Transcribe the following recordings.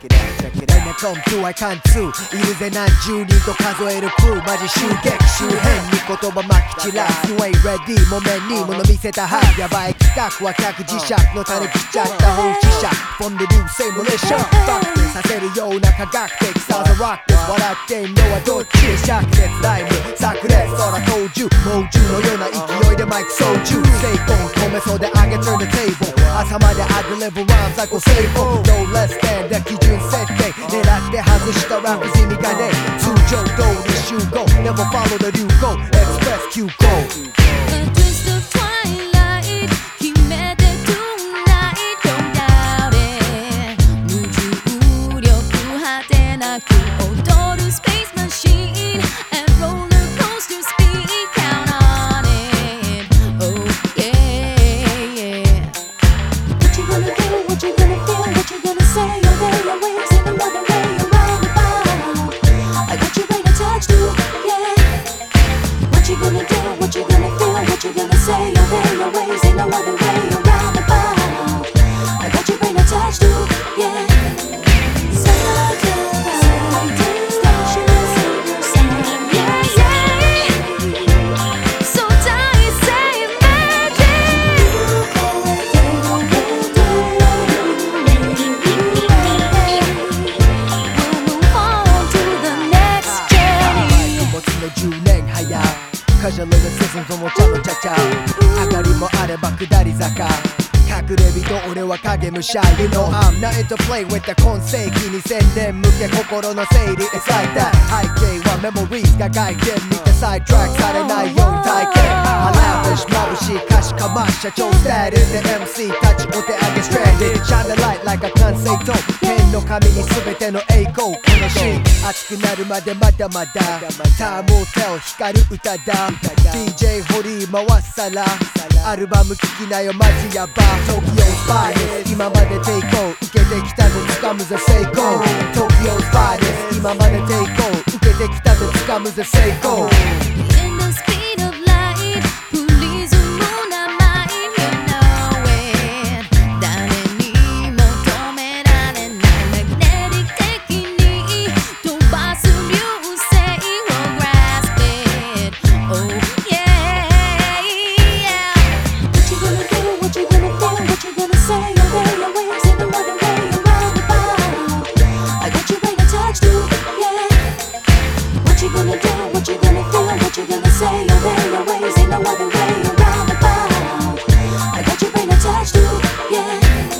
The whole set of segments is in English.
come through I can't do いるぜ何十人と数えるクルーマジ襲撃周辺に言葉まき散らす You ain't ready 木綿に物見せたはやばい企画は客磁石の種切っちゃった放置者 From the new same militia バックさせるような科学的サウザロックです笑ってんのはどっち灼熱ライム炸裂空投銃猛獣のような勢いでマイク操縦成功止めそうで上げ turn the table 朝まで I deliver rhymes like a sable No less than で基準設定狙って外したラップ地味がね通常通り集合 Never follow the 流行 Express Q go A twist of twilight 決めて tonight Don't doubt it 無重力果てなく踊る Space machine And roller coaster speed Count on it Oh yeah What you gonna do, what you gonna feel What you gonna say, your way, your ways In another way around the bound I got you right to touch too, yeah What you gonna do, what you gonna feel What you gonna say, your way, your ways In no other way around the bound I got you right to touch too, yeah カジュアルなセッションともちゃのちゃちゃ上がりもあれば下り坂隠れ人俺は影武者 You know I'm not into play with the 今世紀2000年向け心の整理 It's like that 背景はメモリーが外見見てサイドトラックされないように体験Lavish 眩しい歌詞かまし社長スタイルで MC たちお手上げ Stranded Shine the light like a 完成灯天の神に全ての栄光このシーン熱くなるまでまだまだターモテル光る歌だ DJ 堀回すさらアルバム聴きなよマジヤバ東京スパイです今まで抵抗受けてきたぜ掴むぜ成功東京スパイです今まで抵抗受けてきたぜ掴むぜ成功 In the speed of light Please move my mind You know it 誰にも止められない Magnetic 的に飛ばす流星を Grasp it Oh yeah What you gonna do, what you gonna feel What you gonna say, your way, your ways In another way around the bound I got you right to touch too, yeah What you gonna do, what you gonna feel What you gonna say, your way, your ways In no other way around the bound I got you right to touch too, yeah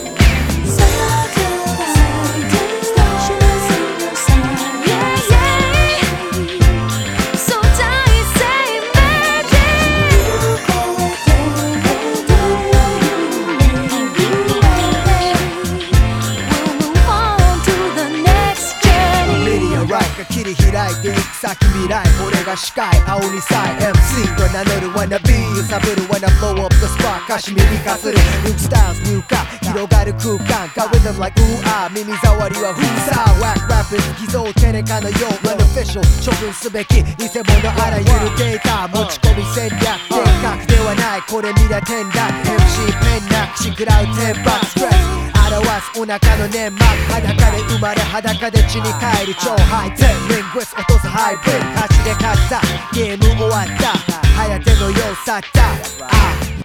切り開いていく先未来俺が司会青にさえ MC と名乗る wannabe 揺さぶる wanna blow up the spot 歌詞耳かする New styles 入荷広がる空間 Got rhythm like ooh ah 耳障りは封鎖 Whack rappers 偽造テレカのよう Unofficial 処分すべき偽物あらゆるデータ持ち込み戦略正確ではないこれ見りゃ転落 MC ペンなくし食らうテンパストレス表すお腹の粘膜裸で生まれ裸で地に帰る超ハイテンリングス落とすハイブリッド歌詞で勝ったゲーム終わった颯のよう去った